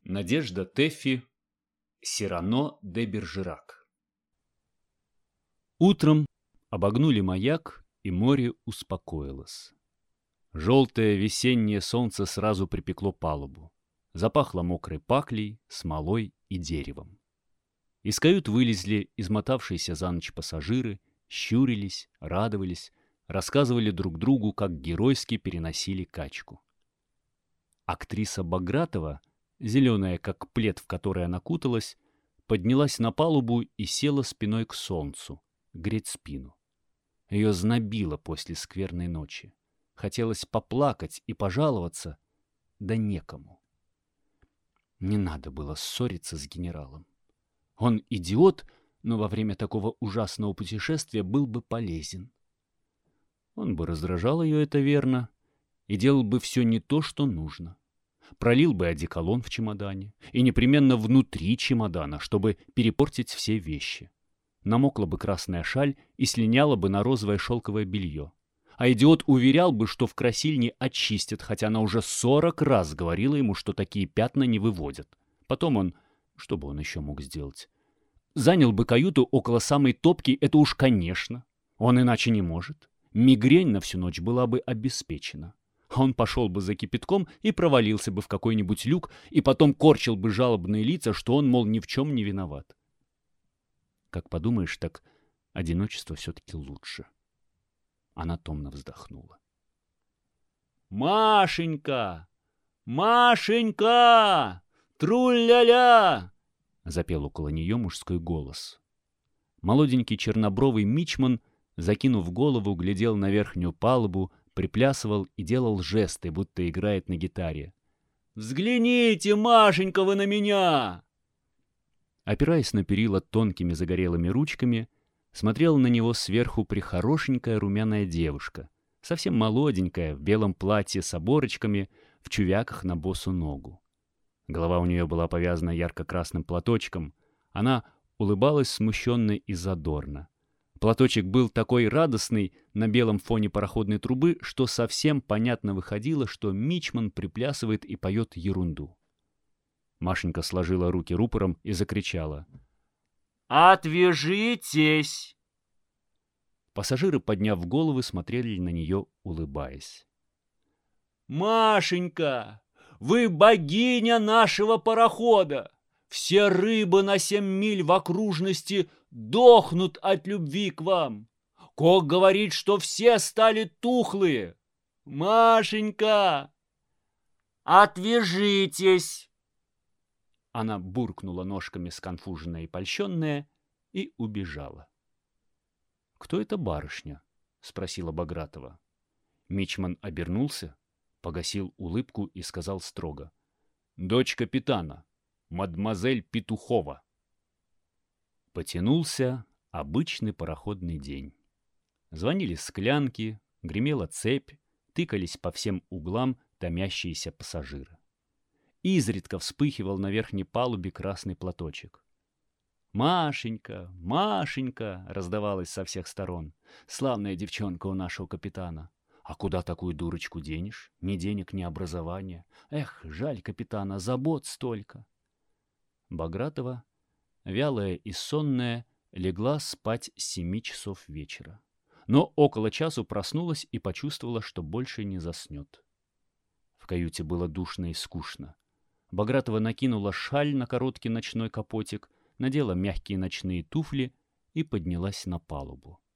Надежда Тэффи, Сирано де Бержерак. Утром обогнули маяк, и море успокоилось. Желтое весеннее солнце сразу припекло палубу. Запахло мокрой паклей, смолой и деревом. Из кают вылезли измотавшиеся за ночь пассажиры, щурились, радовались, рассказывали друг другу, как геройски переносили качку. Актриса Багратова, зеленая, как плед, в который она куталась, поднялась на палубу и села спиной к солнцу, греть спину. Ее знобило после скверной ночи. Хотелось поплакать и пожаловаться, да некому. Не надо было ссориться с генералом. Он идиот, но во время такого ужасного путешествия был бы полезен. Он бы раздражал ее, это верно, и делал бы все не то, что нужно. Пролил бы одеколон в чемодане, и непременно внутри чемодана, чтобы перепортить все вещи. Намокла бы красная шаль и слиняла бы на розовое шелковое белье. А идиот уверял бы, что в красильне очистят, хотя она уже 40 раз говорила ему, что такие пятна не выводят. Потом он, что бы он еще мог сделать? Занял бы каюту около самой топки, это уж конечно. Он иначе не может. Мигрень на всю ночь была бы обеспечена. А он пошел бы за кипятком и провалился бы в какой-нибудь люк, и потом корчил бы жалобные лица, что он, мол, ни в чем не виноват. Как подумаешь, так одиночество все-таки лучше. Она томно вздохнула. «Машенька! Машенька! Тру-ля-ля!» — запел около нее мужской голос. Молоденький чернобровый мичман, закинув голову, глядел на верхнюю палубу, приплясывал и делал жесты, будто играет на гитаре. «Взгляните, Машенька, вы на меня!» Опираясь на перила тонкими загорелыми ручками, смотрела на него сверху прихорошенькая румяная девушка, совсем молоденькая, в белом платье с оборочками, в чувяках на босу ногу. Голова у нее была повязана ярко-красным платочком. Она улыбалась смущенно и задорно. Платочек был такой радостный на белом фоне пароходной трубы, что совсем понятно выходило, что мичман приплясывает и поет ерунду. Машенька сложила руки рупором и закричала: «Отвяжитесь!» Пассажиры, подняв головы, смотрели на нее, улыбаясь. «Машенька, вы богиня нашего парохода! Все рыбы на 7 миль в окружности дохнут от любви к вам! Кок говорит, что все стали тухлые! Машенька! Отвяжитесь!» Она буркнула ножками сконфуженная и польщенная и убежала. «Кто эта барышня?» — спросила Багратова. Мичман обернулся, погасил улыбку и сказал строго: «Дочь капитана, мадемуазель Петухова». Потянулся обычный пароходный день. Звонили склянки, гремела цепь, тыкались по всем углам томящиеся пассажиры. Изредка вспыхивал на верхней палубе красный платочек. «Машенька, Машенька!» — раздавалось со всех сторон. «Славная девчонка у нашего капитана. А куда такую дурочку денешь? Ни денег, ни образования. Эх, жаль капитана, забот столько!» Багратова, вялая и сонная, легла спать с 7 часов вечера. Но около часу проснулась и почувствовала, что больше не заснет. В каюте было душно и скучно. Багратова накинула шаль на короткий ночной капотик, надела мягкие ночные туфли и поднялась на палубу.